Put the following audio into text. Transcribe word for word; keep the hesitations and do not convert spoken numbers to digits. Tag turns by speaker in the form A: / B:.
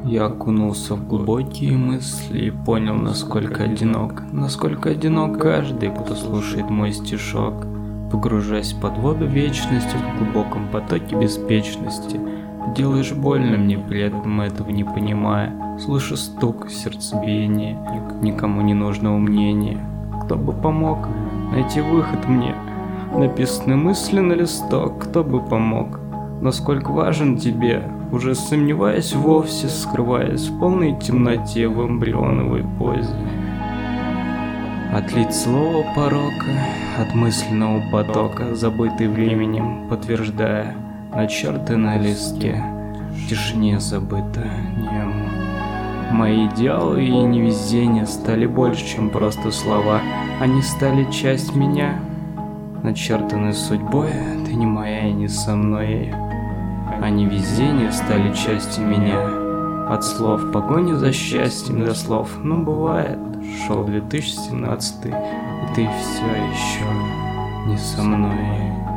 A: Я окунулся в глубокие мысли и понял, насколько одинок, насколько одинок каждый, кто слушает мой стишок. Погружаясь под воду вечности в глубоком потоке беспечности, делаешь больно мне, при этом этого не понимая. Слышу стук, сердцебиение, никому не нужного мнения. Кто бы помог найти выход мне? Написаны мысли на листок, кто бы помог? Насколько важен тебе, уже сомневаясь вовсе, скрываясь в полной темноте в эмбрионовой позе. Отлить слово порока от мысленного потока, забытый временем, подтверждая начерты на листке, в тишине забыто нему. Мои идеалы и невезения стали больше, чем просто слова, они стали часть меня, начертаны судьбой, ты не моя и не со мной. А невезения стали частью меня. От слов в погоне за счастьем до слов, ну бывает. Шел две тысячи семнадцатый, и ты все еще не со мной.